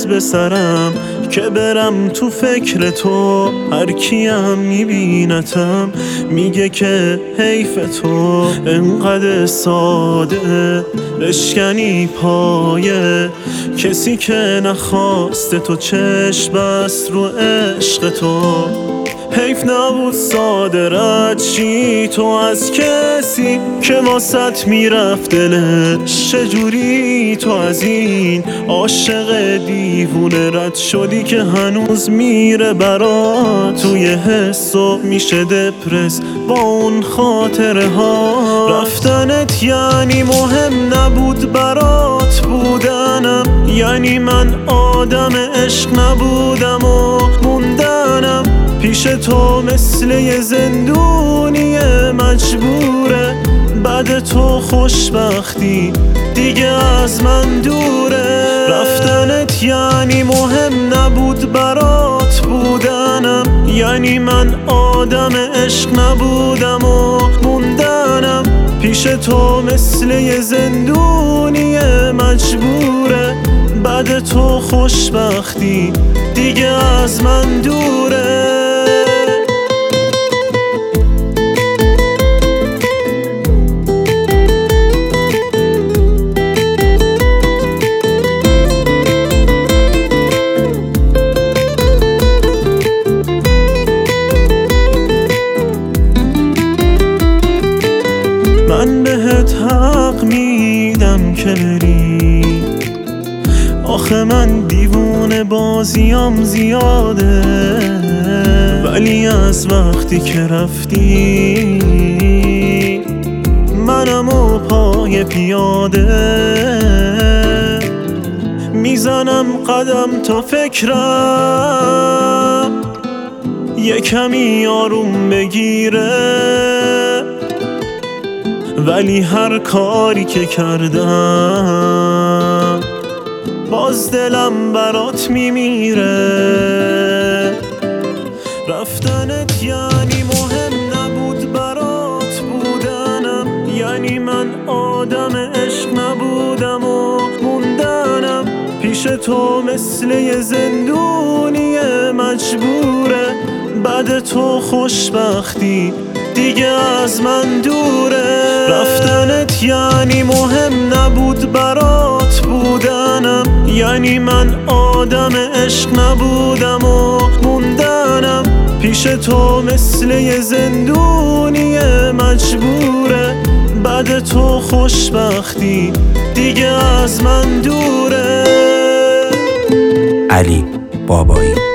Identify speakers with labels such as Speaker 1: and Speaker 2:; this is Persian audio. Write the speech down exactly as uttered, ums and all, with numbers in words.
Speaker 1: از به سرم که برم تو فکر تو. هر کیم میبینتم میگه که حیف تو انقدر ساده بشکنی پایه کسی که نخواسته تو چشم بست رو عشق تو. حیف نبود ساده رد چی تو از کسی که واسط میرفت دلش. چجوری تو از این عاشق دیوونه رد شدی که هنوز میره برات توی حس و میشه دپرس با اون خاطره ها. رفتنت یعنی مهم نبود برات بودنم، یعنی من آدم عشق نبودم و موندنم پیش تو مثل یه زندونی مجبوره. بعد تو خوشبختی دیگه از من دوره. رفتنت یعنی مهم نبود برات بودنم، یعنی من آدم عشق نبودم و موندنم پیش تو مثل یه زندونی مجبوره. بعد تو خوشبختی دیگه از من دوره. من بهت حق میدم که بری، آخه من دیوونه بازیام زیاده، ولی از وقتی که رفتی منم و پای پیاده میزنم قدم تا فکرم یه کمی آروم بگیره. ولی هر کاری که کردم باز دلم برات میمیره. رفتنت یعنی مهم نبود برات بودنم، یعنی من آدم عشق نبودم و موندنم پیش تو مثل یه زندونی مجبوره. بعد تو خوشبختی دیگه از من دوره. رفتنت یعنی مهم نبود برات بودنم، یعنی من آدم عشق نبودم و موندنم پیش تو مثل یه زندونی مجبوره. بعد تو خوشبختی دیگه از من دوره.
Speaker 2: علی بابایی.